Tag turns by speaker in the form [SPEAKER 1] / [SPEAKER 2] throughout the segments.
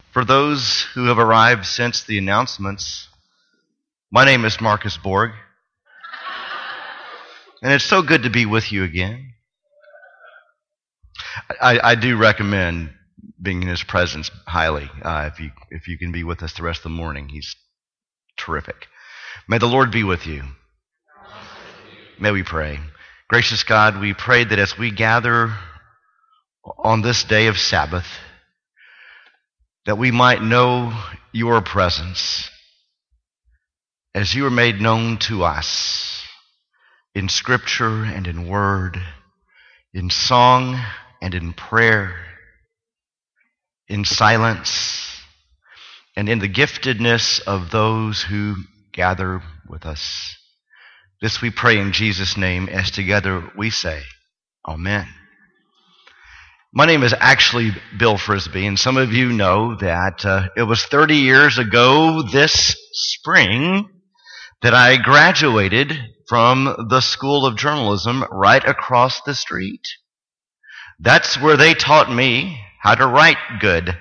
[SPEAKER 1] For those who have arrived since the announcements, my name is Marcus Borg, and it's so good to be with you again. I do recommend being in his presence highly. If you can be with us the rest of the morning, he's terrific. May the Lord be with you. May we pray. Gracious God, we pray that as we gather on this day of Sabbath, that we might know your presence as you are made known to us in Scripture and in word, in song and in prayer, in silence, and in the giftedness of those who gather with us. This we pray in Jesus' name, as together we say, Amen. My name is actually Bill Frisbee, and some of you know that it was 30 years ago this spring that I graduated from the School of Journalism right across the street. That's where they taught me how to write good.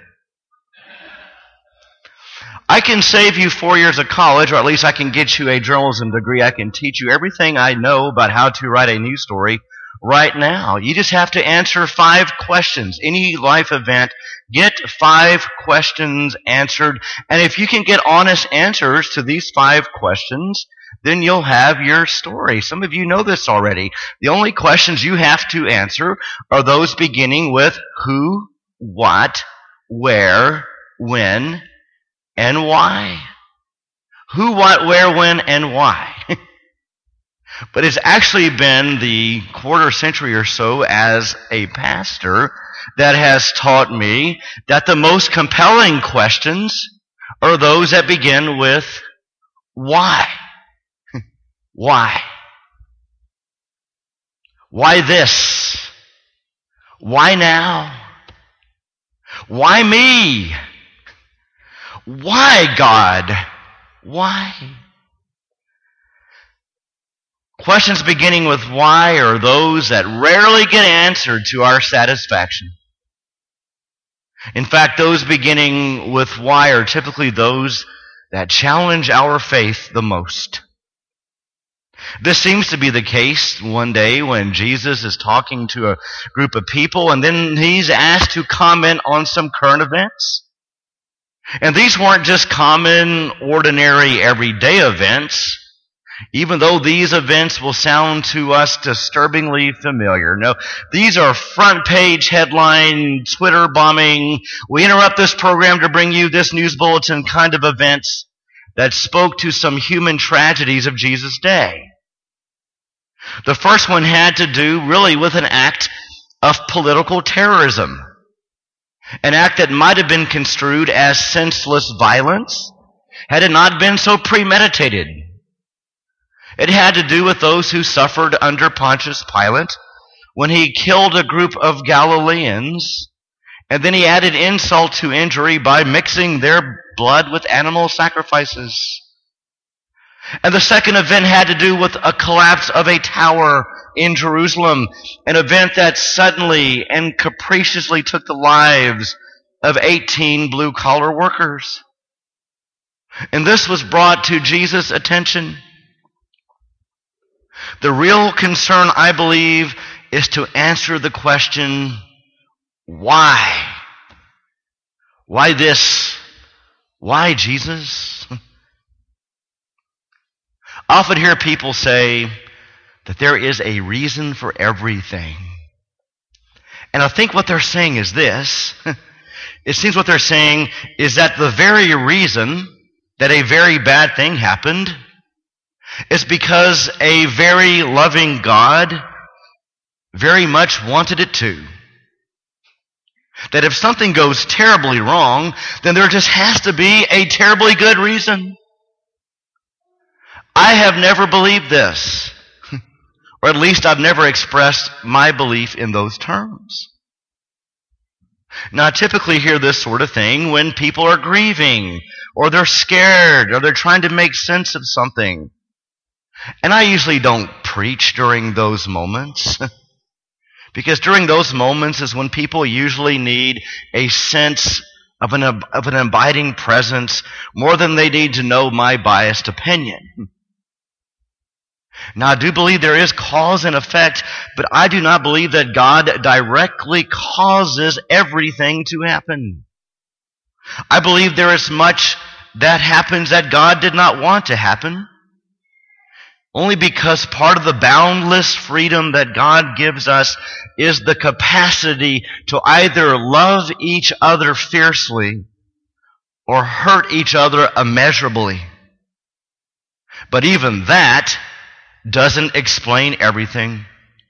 [SPEAKER 1] I can save you 4 years of college, or at least I can get you a journalism degree. I can teach you everything I know about how to write a news story right now. You just have to answer 5 questions. Any life event, get 5 questions answered. And if you can get honest answers to these 5 questions, then you'll have your story. Some of you know this already. The only questions you have to answer are those beginning with who, what, where, when, and why. Who, what, where, when, and why. But it's actually been the quarter century or so as a pastor that has taught me that the most compelling questions are those that begin with why. Why? Why this? Why now? Why me? Why, God? Why? Questions beginning with why are those that rarely get answered to our satisfaction. In fact, those beginning with why are typically those that challenge our faith the most. This seems to be the case one day when Jesus is talking to a group of people, and then he's asked to comment on some current events. And these weren't just common, ordinary, everyday events, even though these events will sound to us disturbingly familiar. No, these are front page headline, Twitter bombing, we interrupt this program to bring you this news bulletin kind of events that spoke to some human tragedies of Jesus' day. The first one had to do really with an act of political terrorism. An act that might have been construed as senseless violence had it not been so premeditated. It had to do with those who suffered under Pontius Pilate when he killed a group of Galileans, and then he added insult to injury by mixing their blood with animal sacrifices. And the second event had to do with a collapse of a tower in Jerusalem, an event that suddenly and capriciously took the lives of 18 blue-collar workers. And this was brought to Jesus' attention. The real concern, I believe, is to answer the question, why? Why this? Why Jesus? I often hear people say that there is a reason for everything. And I think what they're saying is this. It seems what they're saying is that the very reason that a very bad thing happened is because a very loving God very much wanted it to. That if something goes terribly wrong, then there just has to be a terribly good reason. I have never believed this, or at least I've never expressed my belief in those terms. Now, I typically hear this sort of thing when people are grieving, or they're scared, or they're trying to make sense of something. And I usually don't preach during those moments, because during those moments is when people usually need a sense of an abiding presence, more than they need to know my biased opinion. Now, I do believe there is cause and effect, but I do not believe that God directly causes everything to happen. I believe there is much that happens that God did not want to happen, only because part of the boundless freedom that God gives us is the capacity to either love each other fiercely or hurt each other immeasurably. But even that doesn't explain everything.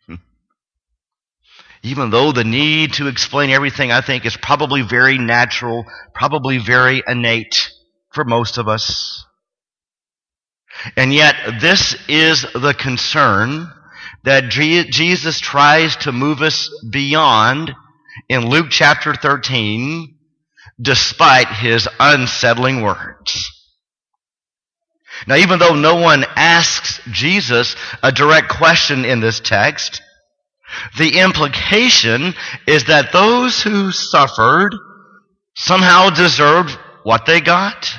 [SPEAKER 1] Even though the need to explain everything, I think, is probably very natural, probably very innate for most of us. And yet, this is the concern that Jesus tries to move us beyond in Luke chapter 13, despite his unsettling words. Now, even though no one asks Jesus a direct question in this text, the implication is that those who suffered somehow deserved what they got.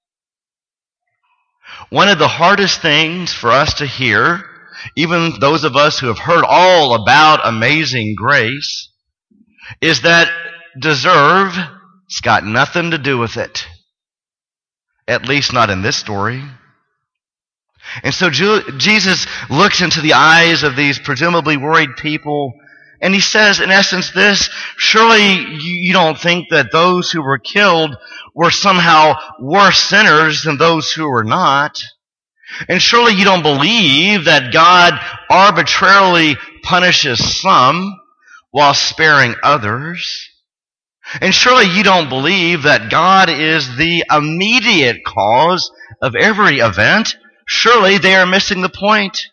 [SPEAKER 1] One of the hardest things for us to hear, even those of us who have heard all about amazing grace, is that deserve has got nothing to do with it. At least not in this story. And so Jesus looks into the eyes of these presumably worried people, and he says, in essence, this: surely you don't think that those who were killed were somehow worse sinners than those who were not. And surely you don't believe that God arbitrarily punishes some while sparing others. And surely you don't believe that God is the immediate cause of every event. Surely they are missing the point.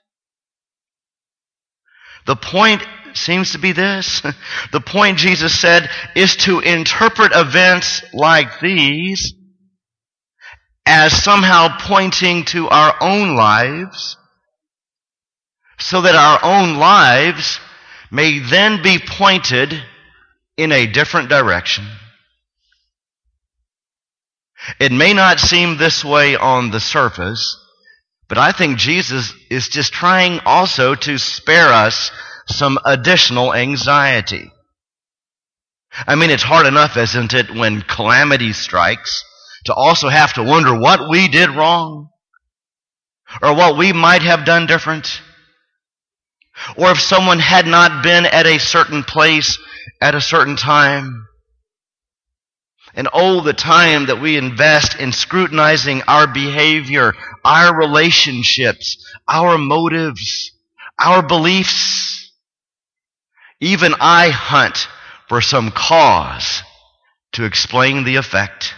[SPEAKER 1] The point seems to be this. The point, Jesus said, is to interpret events like these as somehow pointing to our own lives, so that our own lives may then be pointed in a different direction. It may not seem this way on the surface, but I think Jesus is just trying also to spare us some additional anxiety. I mean, it's hard enough, isn't it, when calamity strikes, to also have to wonder what we did wrong, or what we might have done different, or if someone had not been at a certain place at a certain time. And oh, the time that we invest in scrutinizing our behavior, our relationships, our motives, our beliefs. Even I hunt for some cause to explain the effect.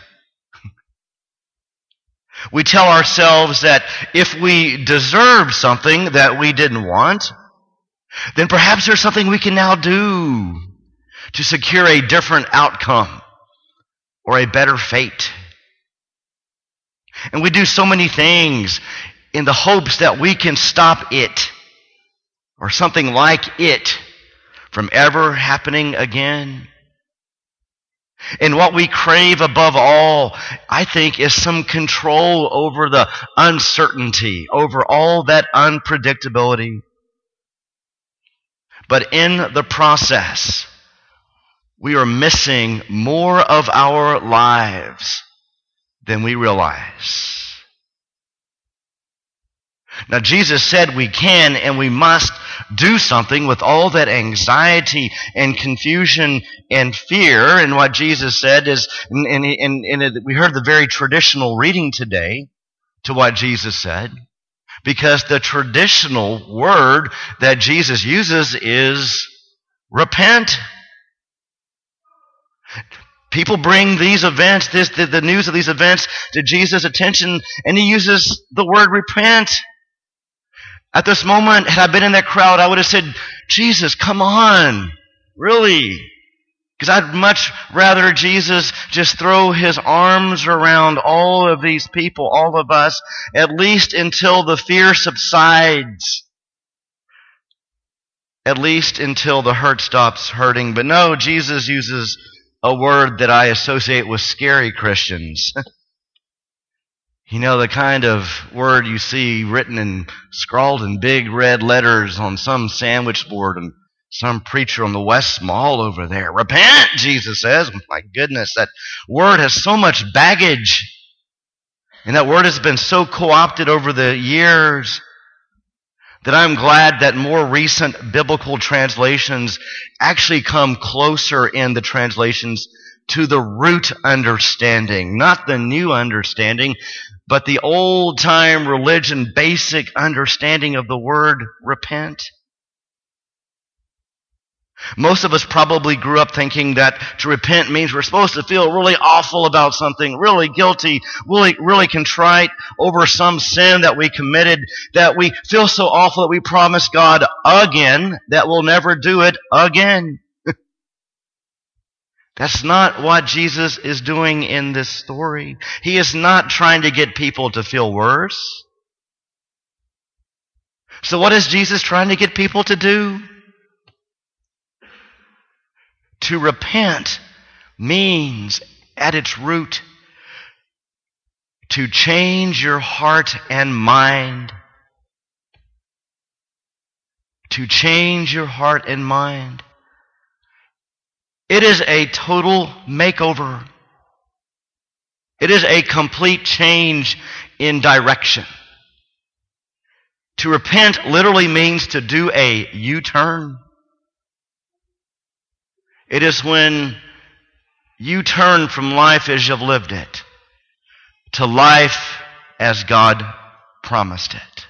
[SPEAKER 1] We tell ourselves that if we deserve something that we didn't want, then perhaps there's something we can now do to secure a different outcome or a better fate. And we do so many things in the hopes that we can stop it or something like it from ever happening again. And what we crave above all, I think, is some control over the uncertainty, over all that unpredictability. But in the process, we are missing more of our lives than we realize. Now, Jesus said we can and we must do something with all that anxiety and confusion and fear. And what Jesus said is, we heard the very traditional reading today to what Jesus said, because the traditional word that Jesus uses is repent. People bring these events, the news of these events, to Jesus' attention, and he uses the word repent. At this moment, had I been in that crowd, I would have said, Jesus, come on, really? Because I'd much rather Jesus just throw his arms around all of these people, all of us, at least until the fear subsides. At least until the hurt stops hurting. But no, Jesus uses a word that I associate with scary Christians. You know, the kind of word you see written and scrawled in big red letters on some sandwich board and some preacher on the West Mall over there. Repent, Jesus says. My goodness, that word has so much baggage. And that word has been so co-opted over the years that I'm glad that more recent biblical translations actually come closer in the translations to the root understanding, not the new understanding, but the old-time religion basic understanding of the word repent. Most of us probably grew up thinking that to repent means we're supposed to feel really awful about something, really guilty, really contrite over some sin that we committed, that we feel so awful that we promise God again that we'll never do it again. That's not what Jesus is doing in this story. He is not trying to get people to feel worse. So what is Jesus trying to get people to do? To repent means, at its root, to change your heart and mind. To change your heart and mind. It is a total makeover. It is a complete change in direction. To repent literally means to do a U-turn. It is when you turn from life as you've lived it to life as God promised it.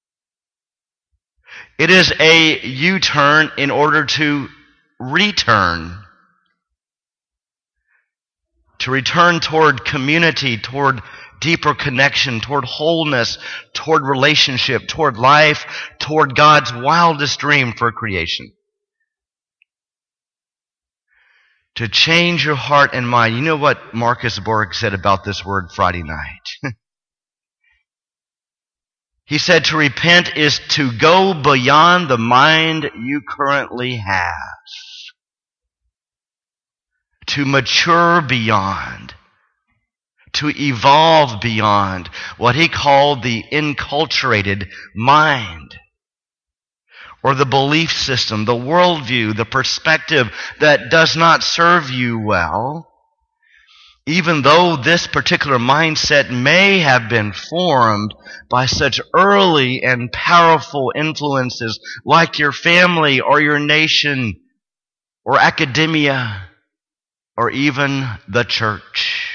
[SPEAKER 1] It is a U-turn in order to return. To return toward community, toward deeper connection, toward wholeness, toward relationship, toward life, toward God's wildest dream for creation. To change your heart and mind. You know what Marcus Borg said about this word Friday night? He said to repent is to go beyond the mind you currently have. To mature beyond. To evolve beyond what he called the enculturated mind. Or the belief system, the worldview, the perspective that does not serve you well, even though this particular mindset may have been formed by such early and powerful influences like your family or your nation or academia or even the church.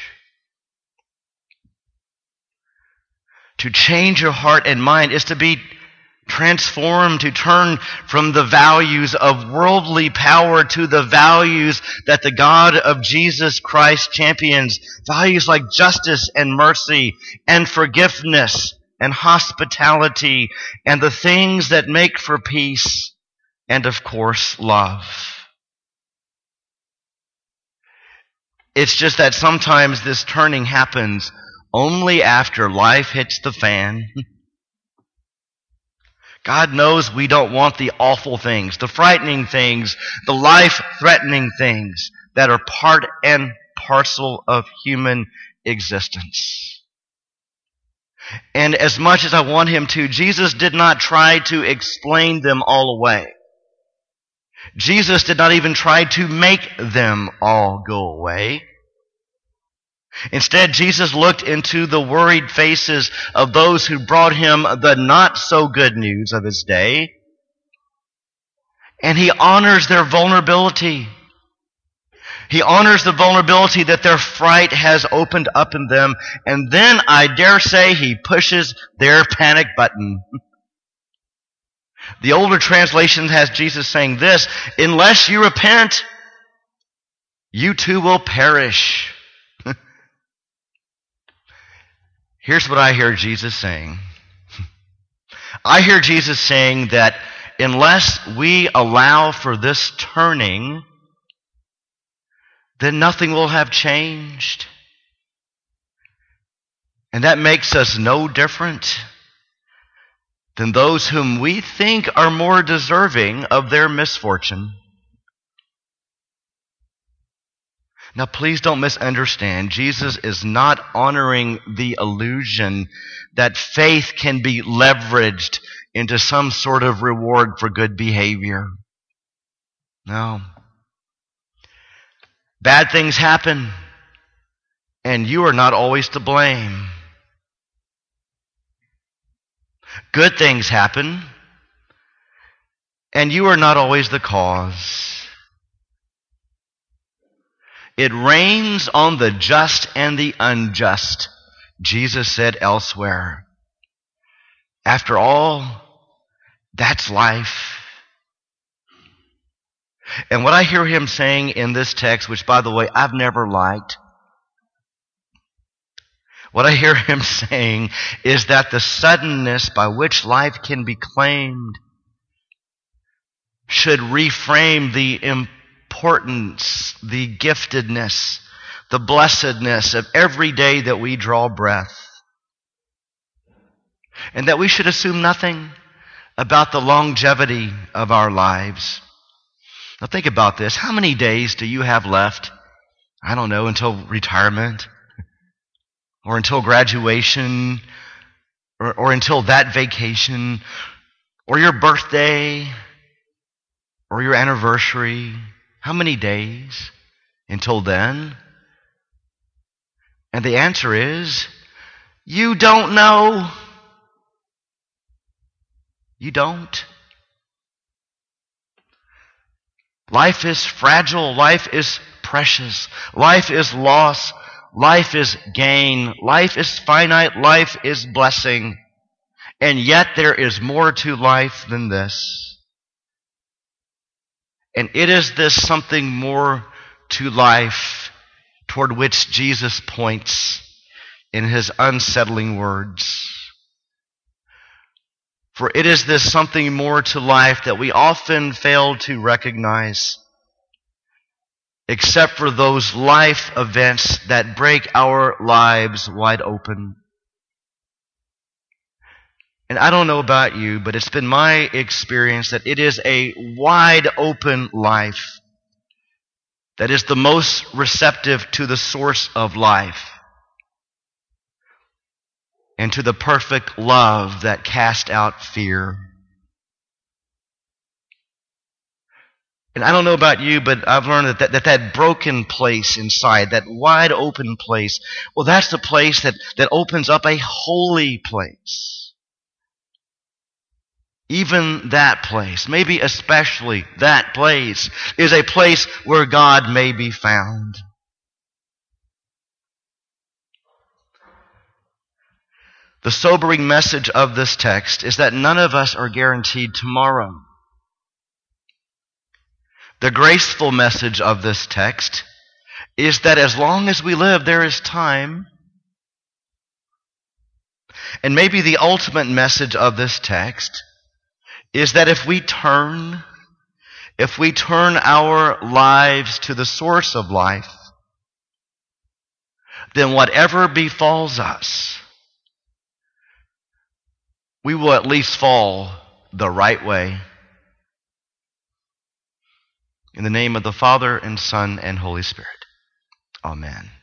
[SPEAKER 1] To change your heart and mind is to be transformed, to turn from the values of worldly power to the values that the God of Jesus Christ champions. Values like justice and mercy and forgiveness and hospitality and the things that make for peace and, of course, love. It's just that sometimes this turning happens only after life hits the fan. God knows we don't want the awful things, the frightening things, the life-threatening things that are part and parcel of human existence. And as much as I want him to, Jesus did not try to explain them all away. Jesus did not even try to make them all go away. Instead, Jesus looked into the worried faces of those who brought him the not-so-good news of his day, and he honors their vulnerability. He honors the vulnerability that their fright has opened up in them, and then, I dare say, he pushes their panic button. The older translation has Jesus saying this, unless you repent, you too will perish. Here's what I hear Jesus saying. I hear Jesus saying that unless we allow for this turning, then nothing will have changed. And that makes us no different than those whom we think are more deserving of their misfortune. Now, please don't misunderstand. Jesus is not honoring the illusion that faith can be leveraged into some sort of reward for good behavior. No. Bad things happen, and you are not always to blame. Good things happen, and you are not always the cause. It rains on the just and the unjust, Jesus said elsewhere. After all, that's life. And what I hear him saying in this text, which, by the way, I've never liked, what I hear him saying is that the suddenness by which life can be claimed should reframe the importance, the giftedness, the blessedness of every day that we draw breath. And that we should assume nothing about the longevity of our lives. Now think about this. How many days do you have left? I don't know, until retirement, or until graduation, or until that vacation, or your birthday, or your anniversary. How many days until then? And the answer is, you don't know. You don't. Life is fragile. Life is precious. Life is loss. Life is gain. Life is finite. Life is blessing. And yet there is more to life than this. And it is this something more to life toward which Jesus points in his unsettling words. For it is this something more to life that we often fail to recognize, except for those life events that break our lives wide open. And I don't know about you, but it's been my experience that it is a wide open life that is the most receptive to the source of life and to the perfect love that casts out fear. And I don't know about you, but I've learned that broken place inside, that wide open place, well, that's the place that opens up a holy place. Even that place, maybe especially that place, is a place where God may be found. The sobering message of this text is that none of us are guaranteed tomorrow. The graceful message of this text is that as long as we live, there is time. And maybe the ultimate message of this text is that if we turn our lives to the source of life, then whatever befalls us, we will at least fall the right way. In the name of the Father and Son and Holy Spirit. Amen.